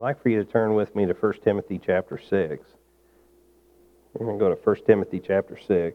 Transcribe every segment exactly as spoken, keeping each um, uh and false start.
I'd like for you to turn with me to First Timothy chapter six. We're going to go to First Timothy chapter six.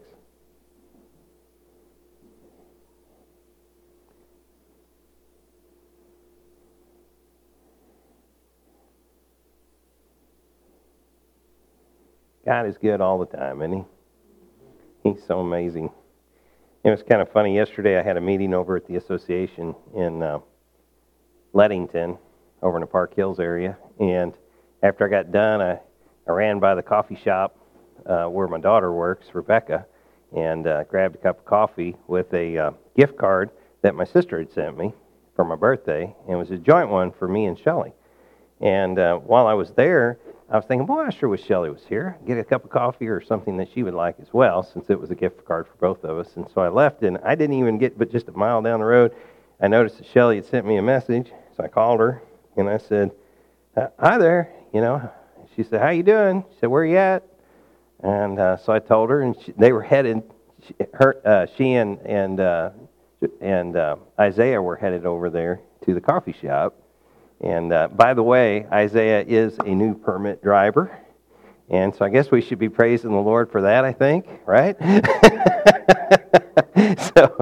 God is good all the time, isn't he? He's so amazing. It was kind of funny. Yesterday I had a meeting over at the association in uh, Leadington, over in the Park Hills area. And after I got done, I, I ran by the coffee shop uh, where my daughter works, Rebecca, and uh, grabbed a cup of coffee with a uh, gift card that my sister had sent me for my birthday. And it was a joint one for me and Shelley. And uh, while I was there, I was thinking, boy, I sure wish Shelley was here. Get a cup of coffee or something that she would like as well, since it was a gift card for both of us. And so I left, and I didn't even get but just a mile down the road. I noticed that Shelley had sent me a message, so I called her, and I said, hi there, you know. She said, how you doing? She said, where you at? And uh, so I told her, and she, they were headed, she, her, uh, she and, and, uh, and uh, Isaiah were headed over there to the coffee shop. And uh, by the way, Isaiah is a new permit driver. And so I guess we should be praising the Lord for that, I think, right? so,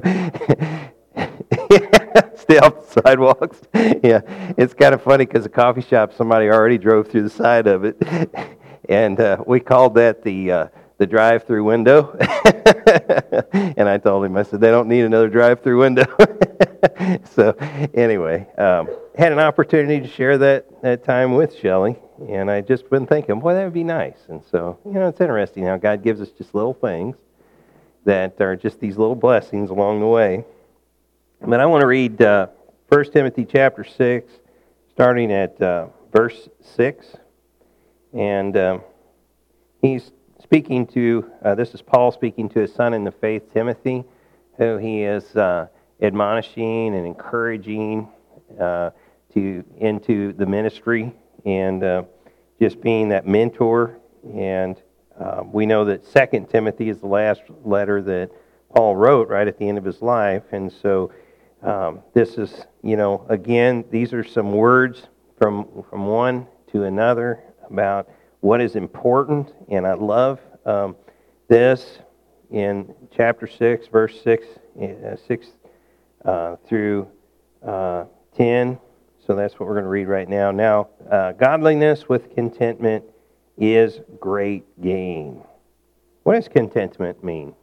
stay off the sidewalks. Yeah, it's kind of funny because the coffee shop, somebody already drove through the side of it. And uh, we called that the uh, the drive-through window. And I told him, I said, they don't need another drive-through window. So anyway, um, had an opportunity to share that, that time with Shelley, and I just been thinking, boy, that would be nice. And so, you know, it's interesting how God gives us just little things that are just these little blessings along the way. But I want to read uh, First Timothy chapter six, starting at uh, verse six. And uh, he's speaking to, uh, this is Paul speaking to his son in the faith, Timothy, who he is uh, admonishing and encouraging uh, to into the ministry and uh, just being that mentor. And uh, we know that Second Timothy is the last letter that Paul wrote right at the end of his life. And so um, this is, you know, again, these are some words from from one to another about what is important. And I love um, this in chapter six, verse six, uh, six uh, through uh, ten. So that's what we're going to read right now. Now, uh, godliness with contentment is great gain. What does contentment mean?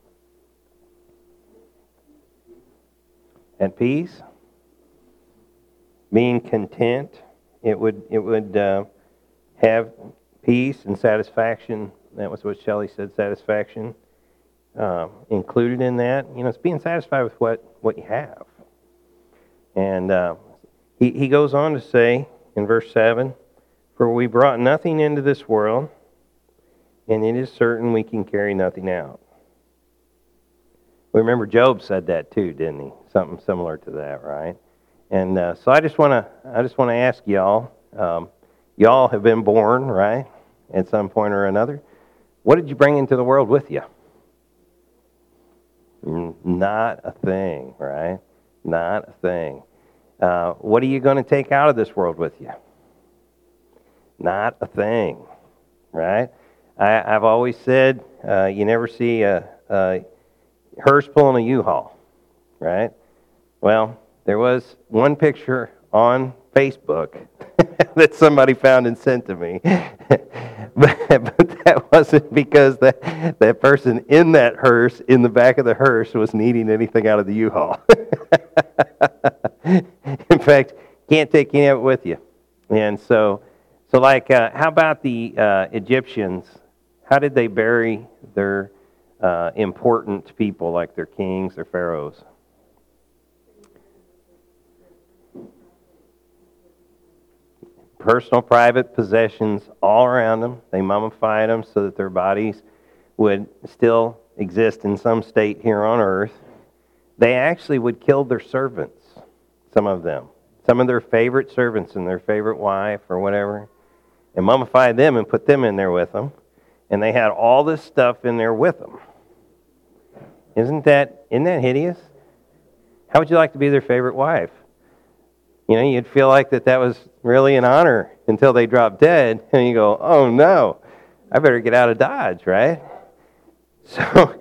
At peace, being content. It would it would uh, have peace and satisfaction. That was what Shelley said. Satisfaction uh, included in that. You know, it's being satisfied with what, what you have. And uh, he he goes on to say in verse seven, "For we brought nothing into this world, and it is certain we can carry nothing out." We remember Job said that too, didn't he? Something similar to that, right? And uh, so I just want to I just want to ask y'all. Um, y'all have been born, right, at some point or another. What did you bring into the world with you? Not a thing, right? Not a thing. Uh, what are you going to take out of this world with you? Not a thing, right? I, I've always said uh, you never see a, a hearse pulling a U-Haul, right? Well, there was one picture on Facebook that somebody found and sent to me. but, but that wasn't because that, that person in that hearse, in the back of the hearse, was needing anything out of the U-Haul. In fact, can't take any of it with you. And so, so like, uh, how about the uh, Egyptians? How did they bury their uh, important people, like their kings, their pharaohs? Personal, private possessions all around them. They mummified them so that their bodies would still exist in some state here on earth. They actually would kill their servants, some of them. Some of their favorite servants and their favorite wife or whatever, and mummified them and put them in there with them. And they had all this stuff in there with them. Isn't that, isn't that hideous? How would you like to be their favorite wife? You know, you'd feel like that that was really an honor until they drop dead, and you go, oh no, I better get out of Dodge, right? So,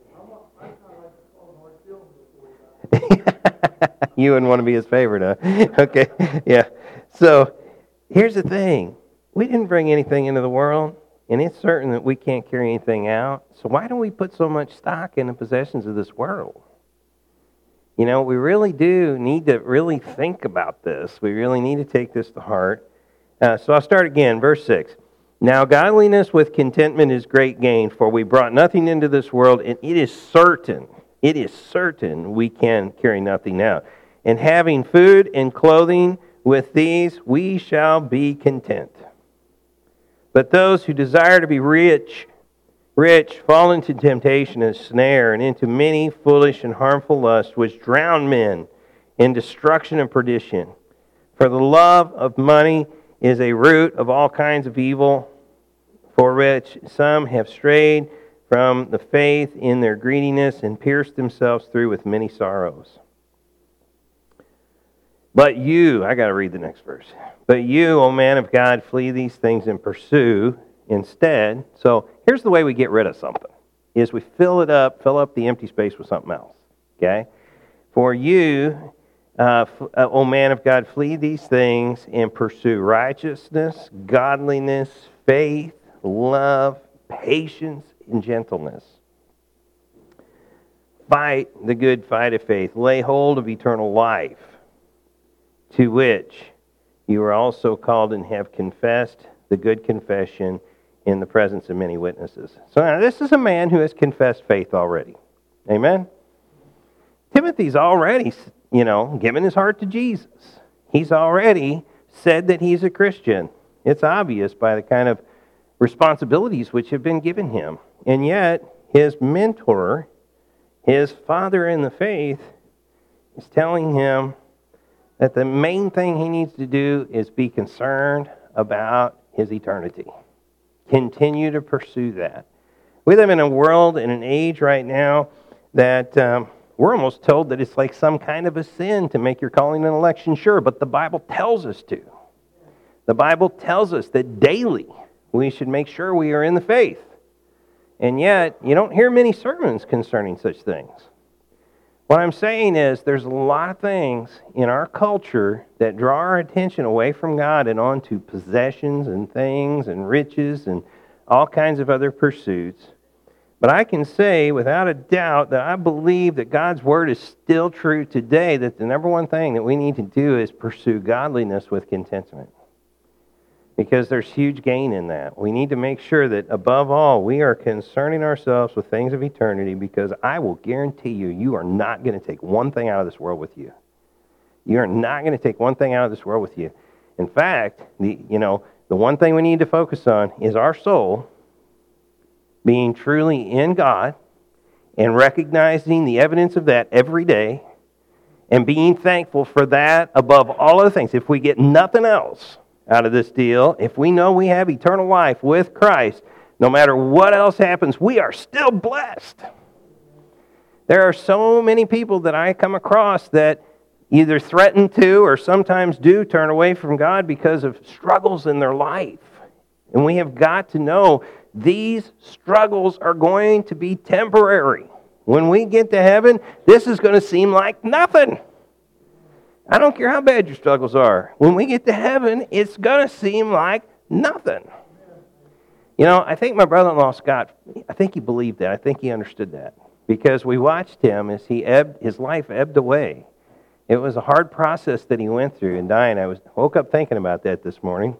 you wouldn't want to be his favorite, huh? Okay, yeah. So, here's the thing. We didn't bring anything into the world, and it's certain that we can't carry anything out. So why don't we put so much stock in the possessions of this world? You know, we really do need to really think about this. We really need to take this to heart. Uh, so I'll start again, verse six. Now godliness with contentment is great gain, for we brought nothing into this world, and it is certain, it is certain we can carry nothing out. And having food and clothing, with these we shall be content. But those who desire to be rich, rich fall into temptation and snare, and into many foolish and harmful lusts, which drown men in destruction and perdition. For the love of money is a root of all kinds of evil, for which some have strayed from the faith in their greediness and pierced themselves through with many sorrows. But you, I got to read the next verse. But you, O man of God, flee these things and pursue instead. So here's the way we get rid of something, is we fill it up, fill up the empty space with something else. Okay? For you, uh, O man of God, flee these things and pursue righteousness, godliness, faith, love, patience, and gentleness. Fight the good fight of faith. Lay hold of eternal life, to which you are also called and have confessed the good confession in the presence of many witnesses. So now this is a man who has confessed faith already. Amen? Timothy's already, you know, given his heart to Jesus. He's already said that he's a Christian. It's obvious by the kind of responsibilities which have been given him. And yet, his mentor, his father in the faith, is telling him that the main thing he needs to do is be concerned about his eternity. Continue to pursue that. We live in a world, in an age right now, that um, we're almost told that it's like some kind of a sin to make your calling and election sure, but the Bible tells us to. The Bible tells us that daily we should make sure we are in the faith. And yet, you don't hear many sermons concerning such things. What I'm saying is there's a lot of things in our culture that draw our attention away from God and onto possessions and things and riches and all kinds of other pursuits. But I can say without a doubt that I believe that God's Word is still true today, that the number one thing that we need to do is pursue godliness with contentment. Because there's huge gain in that. We need to make sure that above all, we are concerning ourselves with things of eternity, because I will guarantee you, you are not going to take one thing out of this world with you. You are not going to take one thing out of this world with you. In fact, the you know, the one thing we need to focus on is our soul being truly in God and recognizing the evidence of that every day and being thankful for that above all other things. If we get nothing else out of this deal, if we know we have eternal life with Christ, no matter what else happens, we are still blessed. There are so many people that I come across that either threaten to or sometimes do turn away from God because of struggles in their life. And we have got to know these struggles are going to be temporary. When we get to heaven, this is going to seem like nothing. I don't care how bad your struggles are. When we get to heaven, it's going to seem like nothing. You know, I think my brother-in-law, Scott, I think he believed that. I think he understood that. Because we watched him as he ebbed, his life ebbed away. It was a hard process that he went through in dying. I was woke up thinking about that this morning.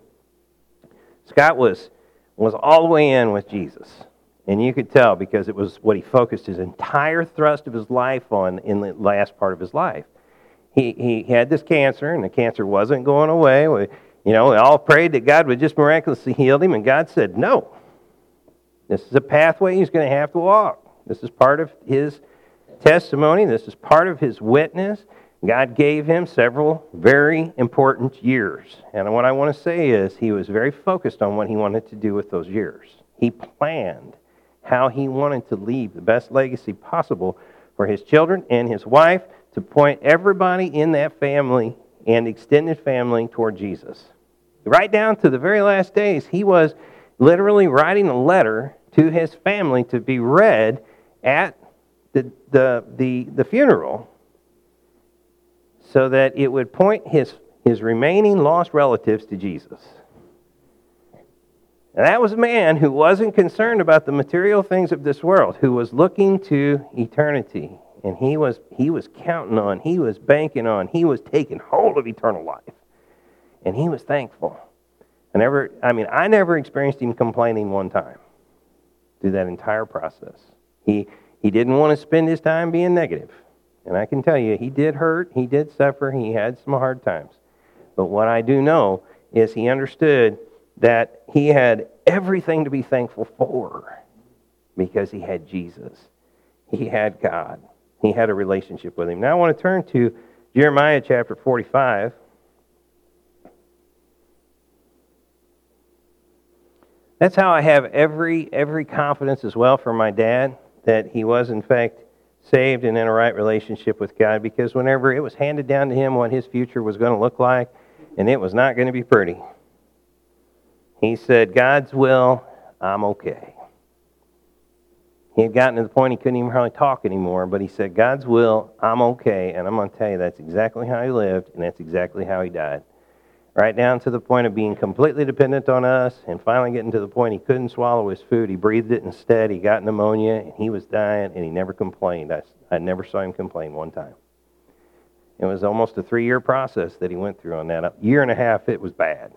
Scott was, was all the way in with Jesus. And you could tell because it was what he focused his entire thrust of his life on in the last part of his life. He he had this cancer, and the cancer wasn't going away. We, you know, we all prayed that God would just miraculously heal him, and God said, no. This is a pathway he's going to have to walk. This is part of his testimony. This is part of his witness. God gave him several very important years. And what I want to say is he was very focused on what he wanted to do with those years. He planned how he wanted to leave the best legacy possible for his children and his wife, to point everybody in that family and extended family toward Jesus. Right down to the very last days, he was literally writing a letter to his family to be read at the, the, the, the funeral so that it would point his, his remaining lost relatives to Jesus. And that was a man who wasn't concerned about the material things of this world, who was looking to eternity. And he was he was counting on, he was banking on, he was taking hold of eternal life. And he was thankful. I never, I mean, I never experienced him complaining one time through that entire process. He he didn't want to spend his time being negative. And I can tell you, he did hurt, he did suffer, he had some hard times. But what I do know is he understood that he had everything to be thankful for because he had Jesus. He had God. He had a relationship with him. Now I want to turn to Jeremiah chapter forty-five. That's how I have every every confidence as well from my dad that he was in fact saved and in a right relationship with God, because whenever it was handed down to him what his future was going to look like, and it was not going to be pretty, he said, God's will, I'm okay. He had gotten to the point he couldn't even hardly talk anymore, but he said, God's will, I'm okay. And I'm going to tell you, that's exactly how he lived, and that's exactly how he died. Right down to the point of being completely dependent on us, and finally getting to the point he couldn't swallow his food. He breathed it instead. He got pneumonia, and he was dying, and he never complained. I, I never saw him complain one time. It was almost a three-year process that he went through on that. A year and a half, it was bad.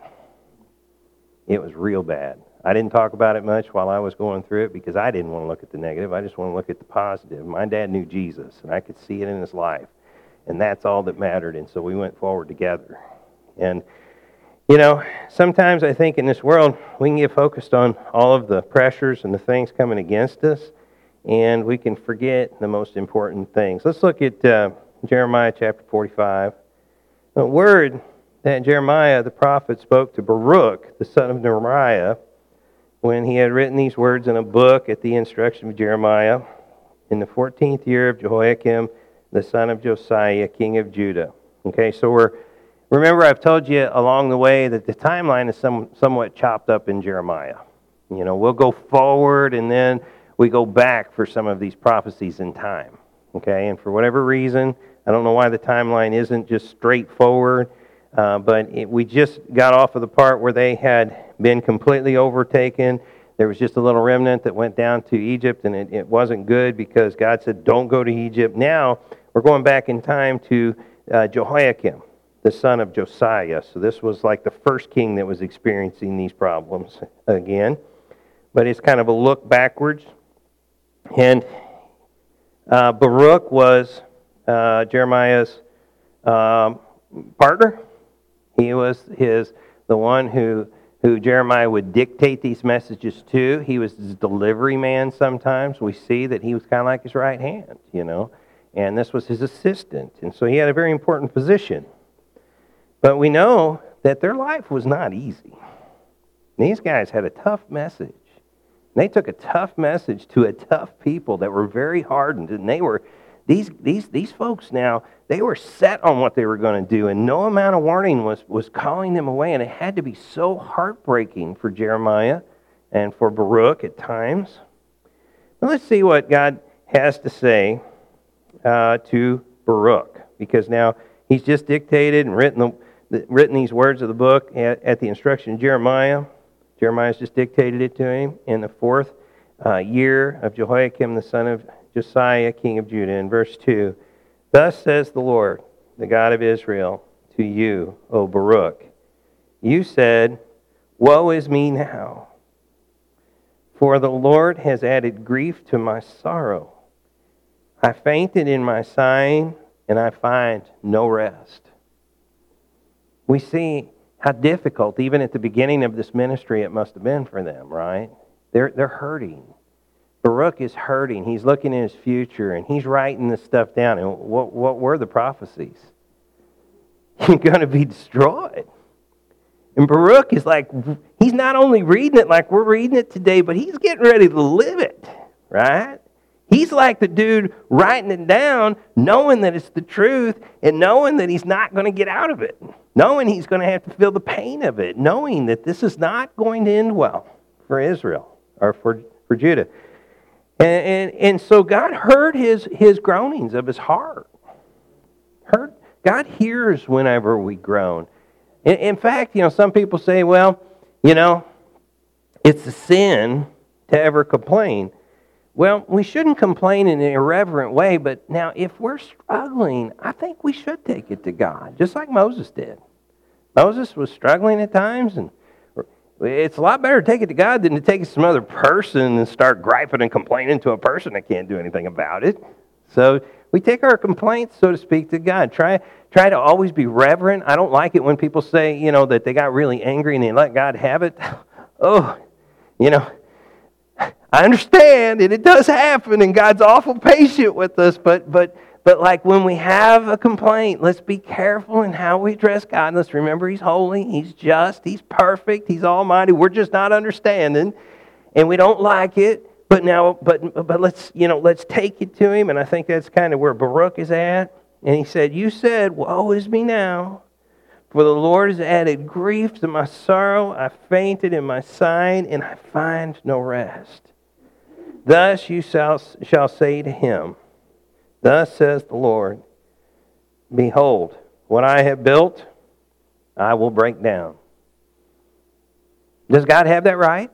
It was real bad. I didn't talk about it much while I was going through it because I didn't want to look at the negative. I just want to look at the positive. My dad knew Jesus, and I could see it in his life. And that's all that mattered, and so we went forward together. And, you know, sometimes I think in this world we can get focused on all of the pressures and the things coming against us, and we can forget the most important things. Let's look at uh, Jeremiah chapter forty-five. The word that Jeremiah the prophet spoke to Baruch, the son of Neriah, when he had written these words in a book at the instruction of Jeremiah, in the fourteenth year of Jehoiakim, the son of Josiah, king of Judah. Okay, so we're, remember I've told you along the way that the timeline is some, somewhat chopped up in Jeremiah. You know, we'll go forward and then we go back for some of these prophecies in time. Okay, and for whatever reason, I don't know why the timeline isn't just straightforward, Uh, but it, we just got off of the part where they had been completely overtaken. There was just a little remnant that went down to Egypt, and it, it wasn't good because God said, don't go to Egypt. Now, we're going back in time to uh, Jehoiakim, the son of Josiah. So this was like the first king that was experiencing these problems again. But it's kind of a look backwards. And uh, Baruch was uh, Jeremiah's um, partner. He was his the one who, who Jeremiah would dictate these messages to. He was his delivery man sometimes. We see that he was kind of like his right hand, you know. And this was his assistant. And so he had a very important position. But we know that their life was not easy. These guys had a tough message. They took a tough message to a tough people that were very hardened. And they were, these, these, these folks now, they were set on what they were going to do, and no amount of warning was, was calling them away, and it had to be so heartbreaking for Jeremiah and for Baruch at times. Now let's see what God has to say uh, to Baruch, because now he's just dictated and written, the, the, written these words of the book at, at the instruction of Jeremiah. Jeremiah's just dictated it to him in the fourth uh, year of Jehoiakim, the son of Josiah, king of Judah. In verse two, thus says the Lord, the God of Israel, to you, O Baruch, you said, woe is me now, for the Lord has added grief to my sorrow. I fainted in my sighing, and I find no rest. We see how difficult, even at the beginning of this ministry, it must have been for them, right? They're, they're hurting. Baruch is hurting. He's looking in his future, and he's writing this stuff down. And what, what were the prophecies? You're going to be destroyed. And Baruch is like, he's not only reading it like we're reading it today, but he's getting ready to live it, right? He's like the dude writing it down, knowing that it's the truth, and knowing that he's not going to get out of it, knowing he's going to have to feel the pain of it, knowing that this is not going to end well for Israel or for, for Judah. And, and, and so God heard his, his groanings of his heart. Heard, God hears whenever we groan. In, in fact, you know, some people say, well, you know, it's a sin to ever complain. Well, we shouldn't complain in an irreverent way, but now if we're struggling, I think we should take it to God, just like Moses did. Moses was struggling at times, and it's a lot better to take it to God than to take it to some other person and start griping and complaining to a person that can't do anything about it. So we take our complaints, so to speak, to God. Try try to always be reverent. I don't like it when people say, you know, that they got really angry and they let God have it. Oh, you know, I understand, and it does happen, and God's awful patient with us, but but but like when we have a complaint, let's be careful in how we address God. Let's remember He's holy, He's just, He's perfect, He's almighty. We're just not understanding, and we don't like it. But now, but but let's you know let's take it to Him, and I think that's kind of where Baruch is at. And he said, "You said, woe is me now, for the Lord has added grief to my sorrow. I fainted in my sight, and I find no rest. Thus you shall, shall say to him, thus says the Lord, behold, what I have built, I will break down." Does God have that right?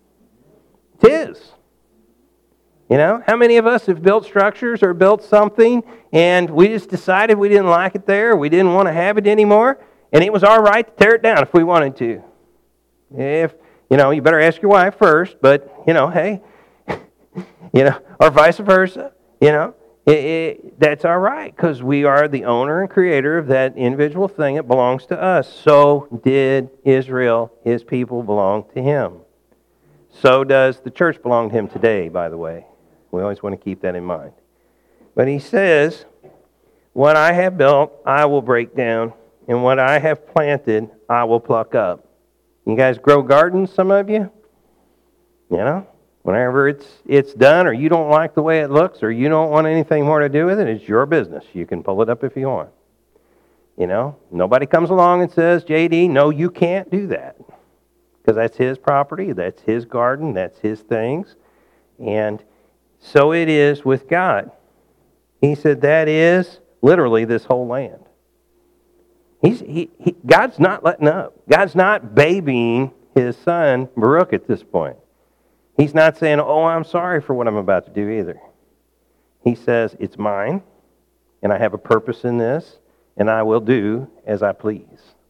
It is. You know, how many of us have built structures or built something and we just decided we didn't like it there, we didn't want to have it anymore, and it was our right to tear it down if we wanted to? If, you know, you better ask your wife first, but, you know, hey, you know, or vice versa, you know, it, it, that's our right because we are the owner and creator of that individual thing. It belongs to us. So did Israel. His people belong to him. So does the church belong to him today, by the way. We always want to keep that in mind. But he says, what I have built, I will break down, and what I have planted, I will pluck up. You guys grow gardens, some of you? You know? Whenever it's it's done, or you don't like the way it looks, or you don't want anything more to do with it, it's your business. You can pull it up if you want. You know? Nobody comes along and says, J D, no, you can't do that. Because that's his property, that's his garden, that's his things. And so it is with God. He said that is literally this whole land. He's, he, he, God's not letting up. God's not babying his son, Baruch, at this point. He's not saying, oh, I'm sorry for what I'm about to do either. He says, it's mine, and I have a purpose in this, and I will do as I please.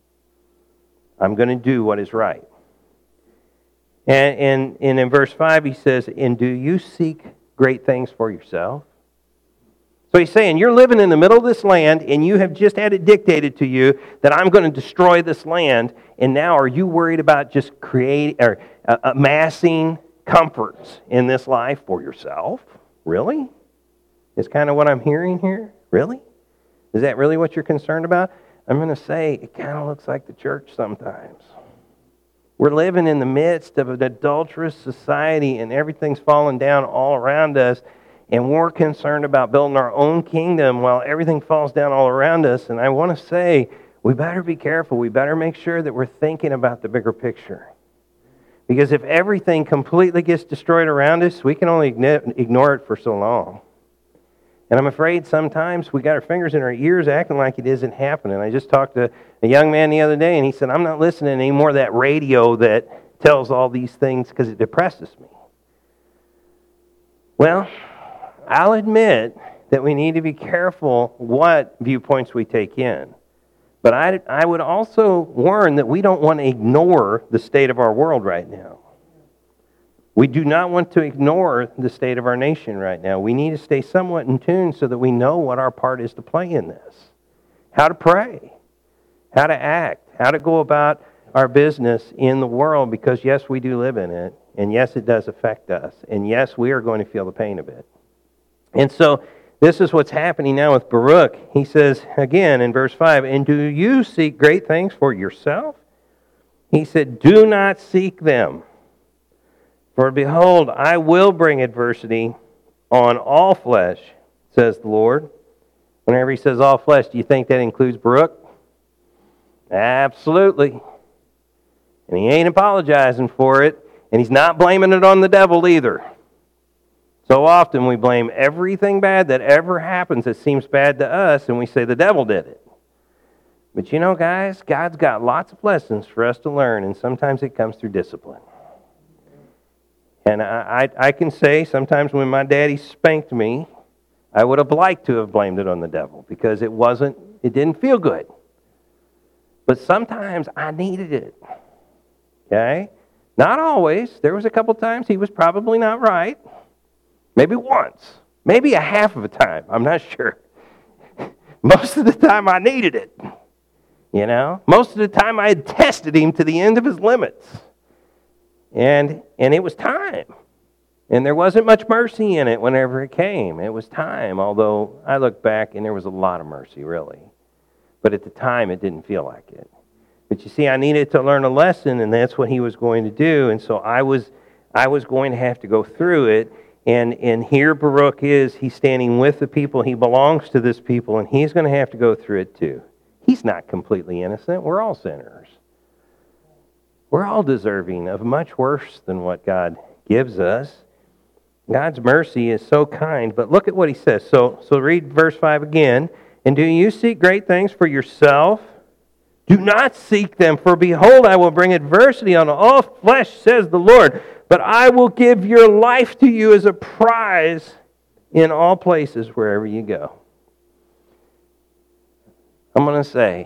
I'm going to do what is right. And, and, and in verse five, he says, and do you seek great things for yourself? So he's saying, you're living in the middle of this land, and you have just had it dictated to you that I'm going to destroy this land, and now are you worried about just creating or uh, amassing comforts in this life for yourself? Really? Is kind of what I'm hearing here? Really? Is that really what you're concerned about? I'm going to say it kind of looks like the church sometimes. We're living in the midst of an adulterous society, and everything's falling down all around us, and we're concerned about building our own kingdom while everything falls down all around us. And I want to say, we better be careful. We better make sure that we're thinking about the bigger picture. Because if everything completely gets destroyed around us, we can only ignore it for so long. And I'm afraid sometimes we got our fingers in our ears acting like it isn't happening. I just talked to a young man the other day, and he said, I'm not listening to any more of that radio that tells all these things because it depresses me. Well, I'll admit that we need to be careful what viewpoints we take in. But I, I would also warn that we don't want to ignore the state of our world right now. We do not want to ignore the state of our nation right now. We need to stay somewhat in tune so that we know what our part is to play in this. How to pray, how to act, how to go about our business in the world, because yes, we do live in it, and yes, it does affect us, and yes, we are going to feel the pain of it. And so this is what's happening now with Baruch. He says, again, in verse five, and do you seek great things for yourself? He said, do not seek them. For behold, I will bring adversity on all flesh, says the Lord. Whenever he says all flesh, do you think that includes Brooke? Absolutely. And he ain't apologizing for it, and he's not blaming it on the devil either. So often we blame everything bad that ever happens that seems bad to us, and we say the devil did it. But you know, guys, God's got lots of lessons for us to learn, and sometimes it comes through discipline. And I, I, I can say sometimes when my daddy spanked me, I would have liked to have blamed it on the devil because it wasn't, it didn't feel good. But sometimes I needed it. Okay? Not always. There was a couple times he was probably not right. Maybe once. Maybe a half of a time. I'm not sure. Most of the time I needed it. You know? Most of the time I had tested him to the end of his limits. And and it was time. And there wasn't much mercy in it whenever it came. It was time, although I look back and there was a lot of mercy, really. But at the time, it didn't feel like it. But you see, I needed to learn a lesson, and that's what he was going to do. And so I was I was going to have to go through it. And, and here Baruch is. He's standing with the people. He belongs to this people, and he's going to have to go through it too. He's not completely innocent. We're all sinners. We're all deserving of much worse than what God gives us. God's mercy is so kind. But look at what he says. So, so read verse five again. And do you seek great things for yourself? Do not seek them, for behold, I will bring adversity on all flesh, says the Lord. But I will give your life to you as a prize in all places wherever you go. I'm going to say,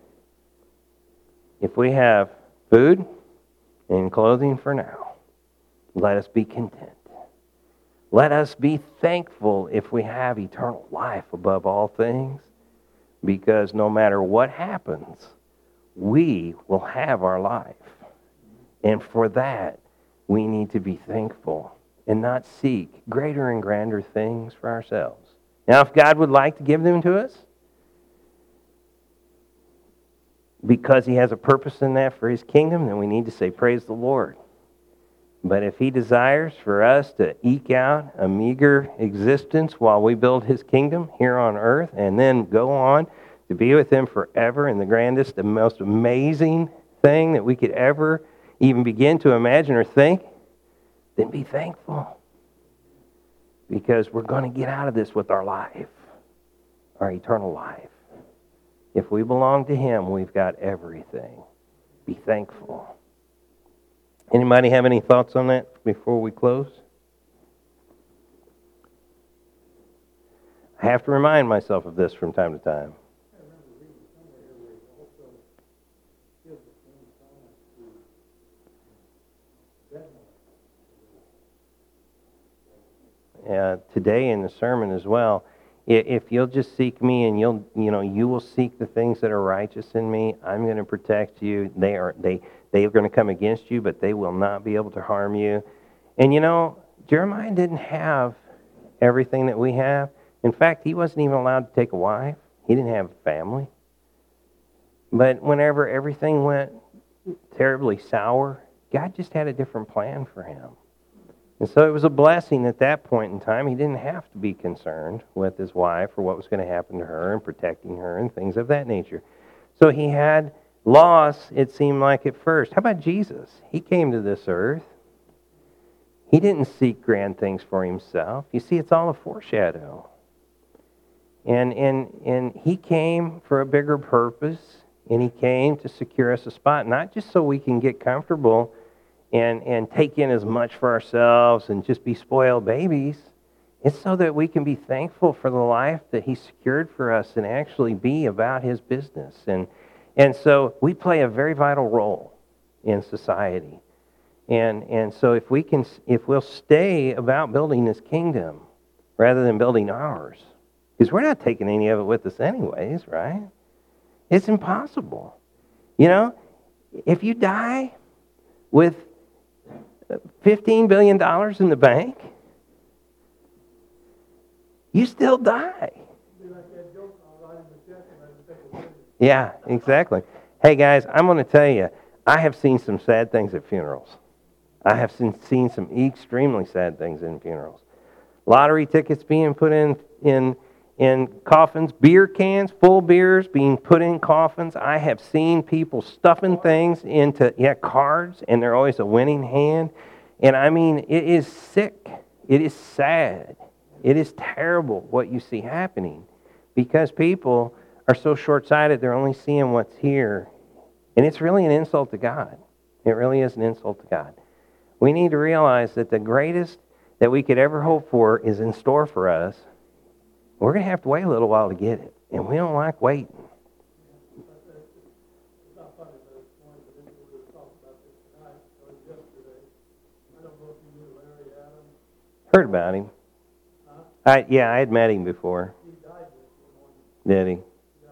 if we have food and clothing for now, let us be content. Let us be thankful if we have eternal life above all things, because no matter what happens, we will have our life. And for that, we need to be thankful and not seek greater and grander things for ourselves. Now, if God would like to give them to us, because he has a purpose in that for his kingdom, then we need to say, praise the Lord. But if he desires for us to eke out a meager existence while we build his kingdom here on earth and then go on to be with him forever in the grandest and most amazing thing that we could ever even begin to imagine or think, then be thankful. Because we're going to get out of this with our life, our eternal life. If we belong to him, we've got everything. Be thankful. Anybody have any thoughts on that before we close? I have to remind myself of this from time to time. Uh, today in the sermon as well, if you'll just seek me and you'll, you know, you will seek the things that are righteous in me, I'm going to protect you. They are they they are going to come against you, but they will not be able to harm you. And you know, Jeremiah didn't have everything that we have. In fact, he wasn't even allowed to take a wife. He didn't have a family. But whenever everything went terribly sour, God just had a different plan for him. And so it was a blessing at that point in time. He didn't have to be concerned with his wife or what was going to happen to her and protecting her and things of that nature. So he had loss, it seemed like at first. How about Jesus? He came to this earth. He didn't seek grand things for himself. You see, it's all a foreshadow. And, and, and he came for a bigger purpose, and he came to secure us a spot, not just so we can get comfortable and, and take in as much for ourselves and just be spoiled babies. It's so that we can be thankful for the life that he secured for us and actually be about his business. And, and so we play a very vital role in society. And, and so if we can, if we'll stay about building this kingdom rather than building ours, because we're not taking any of it with us anyways, right? It's impossible. You know, if you die with fifteen billion dollars in the bank, you still die. Yeah, exactly. Hey guys, I'm going to tell you, I have seen some sad things at funerals. I have seen, seen some extremely sad things in funerals. lottery tickets being put in in in coffins, beer cans, full beers being put in coffins. I have seen people stuffing things into yeah cards, and they're always a winning hand. And I mean, it is sick. It is sad. It is terrible what you see happening because people are so short-sighted. They're only seeing what's here, and it's really an insult to God. It really is an insult to God. We need to realize that the greatest that we could ever hope for is in store for us. We're going to have to wait a little while to get it, and we don't like waiting. Heard about him. I yeah, I had met him before. Did he?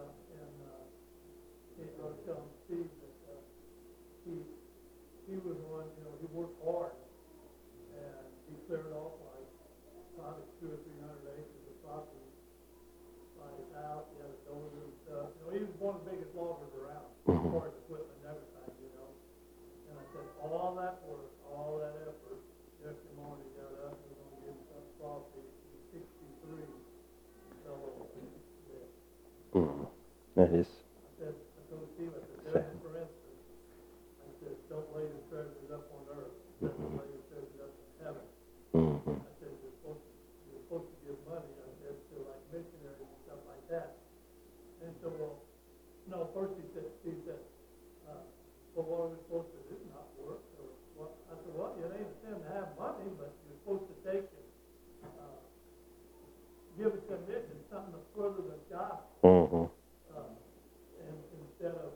He was one, you know, he worked hard, and he cleared off like probably two or three hundred acres of property by his house. He had a dozer and stuff. You know, he was one of the biggest loggers around, as far as equipment and everything, you know. And I said, all that work, all that effort, Jeff Money got up, he was going to give him some property. He's sixty-three, fell over dead. Mm. That is. I said, I told Steve, I said, there's for instance, I said, don't lay your treasures up on earth. I said, don't lay your treasures up in heaven. Mm-hmm. I said, you're supposed, to, you're supposed to give money, I said, to like missionaries and stuff like that. And he said, well, no, first he said, he said, uh, well, what are we supposed to do, not work? Or what? I said, well, it ain't a sin to have money, but you're supposed to take it, uh, give it to mission, something to further the gospel. Mm-hmm. Uh, and instead of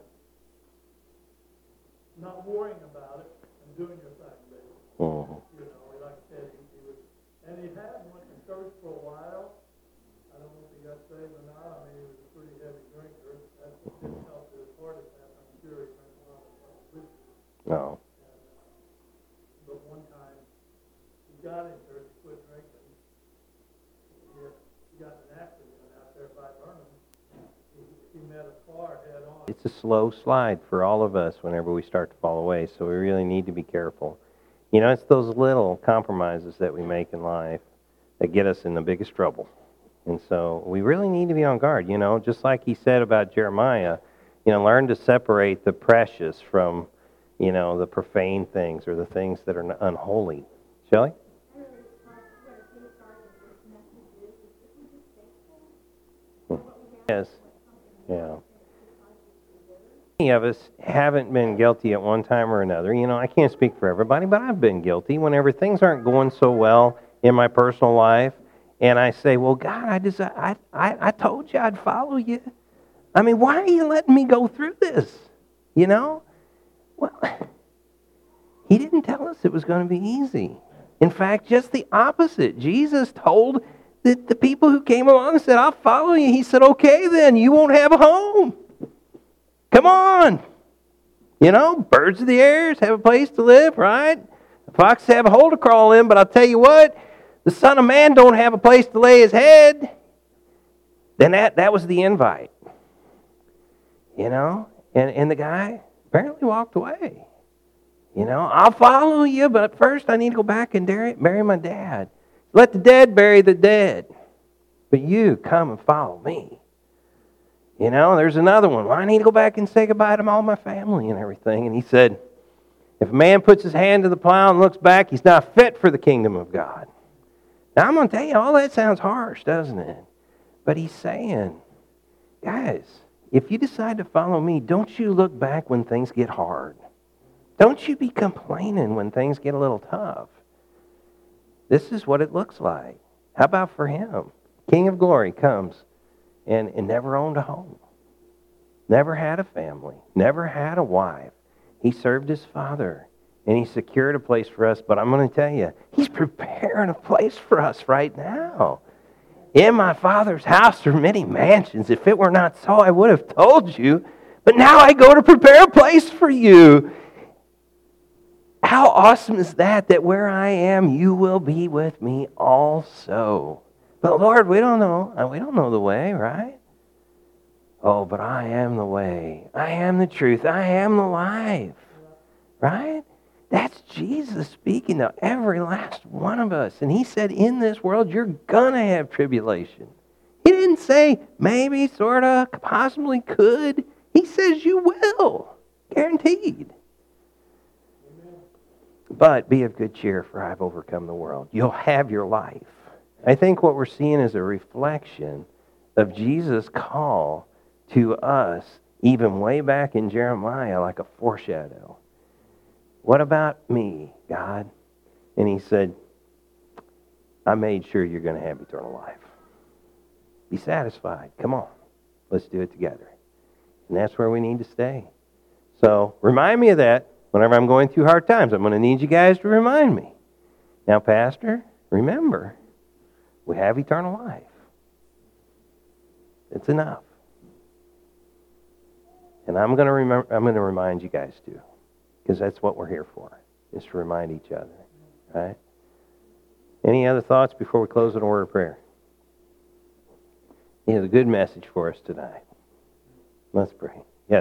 not worrying about it and doing your thing, baby. Mm-hmm. You know, like I said, he, he was, and he had went to church for a while. I don't know if he got saved or not. I mean, he was a pretty heavy drinker. That didn't help his heart attack. I'm sure he drank a lot of uh, whiskey. No. And, uh, but one time, he got in church, he quit drinking. He, had, he got in an accident out there by Vernon. He, he met a car head on. It's a slow slide for all of us whenever we start to fall away, so we really need to be careful. You know, it's those little compromises that we make in life that get us in the biggest trouble. And so we really need to be on guard, you know, just like he said about Jeremiah, you know, learn to separate the precious from, you know, the profane things or the things that are unholy. Shelley? Yes. Yeah. Many of us haven't been guilty at one time or another. You know, I can't speak for everybody, but I've been guilty whenever things aren't going so well in my personal life. And I say, well, God, I just, I, I, I told you I'd follow you. I mean, why are you letting me go through this? You know? Well, he didn't tell us it was going to be easy. In fact, just the opposite. Jesus told the, the people who came along and said, I'll follow you. He said, okay, then, you won't have a home. Come on. You know, birds of the air have a place to live, right? The foxes have a hole to crawl in, but I'll tell you what, the Son of Man don't have a place to lay his head. Then that, that was the invite. You know? And, and the guy apparently walked away. You know, I'll follow you, but first I need to go back and bury my dad. Let the dead bury the dead. But you come and follow me. You know, there's another one. Well, I need to go back and say goodbye to all my family and everything. And he said, if a man puts his hand to the plow and looks back, he's not fit for the kingdom of God. Now, I'm going to tell you, all that sounds harsh, doesn't it? But he's saying, guys, if you decide to follow me, don't you look back when things get hard. Don't you be complaining when things get a little tough. This is what it looks like. How about for him? King of Glory comes and, and never owned a home. Never had a family. Never had a wife. He served his Father. And he secured a place for us. But I'm going to tell you, he's preparing a place for us right now. In my Father's house are many mansions. If it were not so, I would have told you. But now I go to prepare a place for you. How awesome is that, that where I am, you will be with me also. But Lord, we don't know. We don't know the way, right? Oh, but I am the way. I am the truth. I am the life. Right? That's Jesus speaking to every last one of us. And he said, in this world, you're going to have tribulation. He didn't say maybe, sort of, possibly, could. He says you will. Guaranteed. Amen. But be of good cheer, for I've overcome the world. You'll have your life. I think what we're seeing is a reflection of Jesus' call to us, even way back in Jeremiah, like a foreshadow. What about me, God? And he said, I made sure you're going to have eternal life. Be satisfied. Come on. Let's do it together. And that's where we need to stay. So remind me of that whenever I'm going through hard times. I'm going to need you guys to remind me. Now, Pastor, remember, we have eternal life. It's enough. And I'm going to remember. I'm going to remind you guys too, because that's what we're here for, is to remind each other. Right? Any other thoughts before we close with a word of prayer? He has a good message for us tonight. Let's pray. Yes.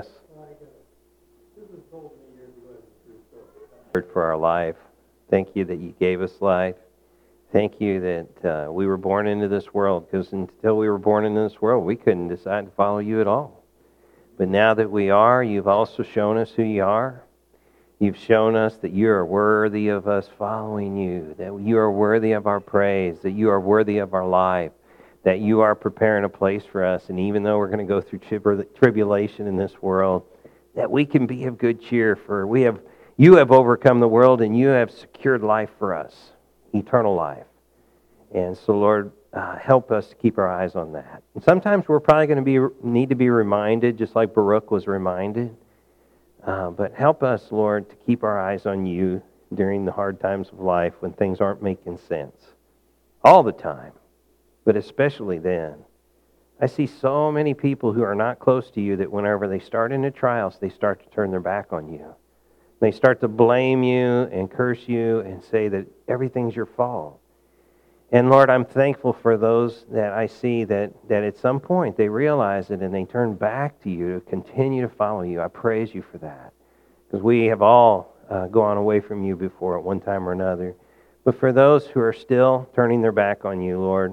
For our life. Thank you that you gave us life. Thank you that uh, we were born into this world, because until we were born into this world, we couldn't decide to follow you at all. But now that we are, you've also shown us who you are. You've shown us that you are worthy of us following you, that you are worthy of our praise, that you are worthy of our life, that you are preparing a place for us. And even though we're going to go through tribulation in this world, that we can be of good cheer, for we have you have overcome the world, and you have secured life for us, eternal life. And so, Lord, uh, help us to keep our eyes on that. And sometimes we're probably going to be need to be reminded, just like Baruch was reminded. Uh, but help us, Lord, to keep our eyes on you during the hard times of life when things aren't making sense. All the time, but especially then. I see so many people who are not close to you that whenever they start into trials, they start to turn their back on you. They start to blame you and curse you and say that everything's your fault. And Lord, I'm thankful for those that I see that, that at some point they realize it and they turn back to you to continue to follow you. I praise you for that. Because we have all uh, gone away from you before at one time or another. But for those who are still turning their back on you, Lord,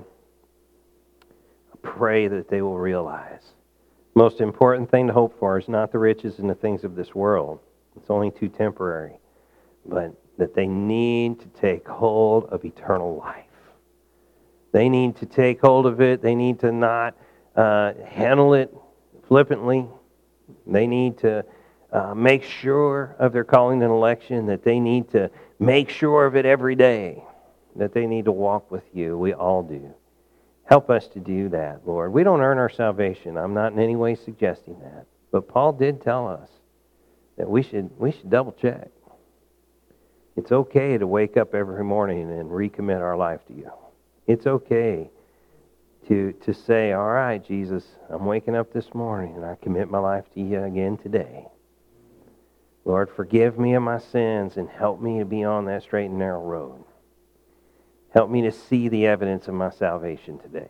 I pray that they will realize the most important thing to hope for is not the riches and the things of this world. It's only too temporary. But that they need to take hold of eternal life. They need to take hold of it. They need to not uh, handle it flippantly. They need to uh, make sure of their calling and election, that they need to make sure of it every day, that they need to walk with you. We all do. Help us to do that, Lord. We don't earn our salvation. I'm not in any way suggesting that. But Paul did tell us that we should we should double check. It's okay to wake up every morning and recommit our life to you. It's okay to to say, all right, Jesus, I'm waking up this morning and I commit my life to you again today. Lord, forgive me of my sins and help me to be on that straight and narrow road. Help me to see the evidence of my salvation today.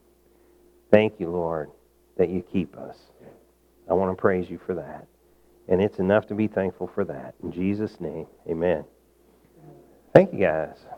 Thank you, Lord, that you keep us. I want to praise you for that. And it's enough to be thankful for that. In Jesus' name, amen. Thank you, guys.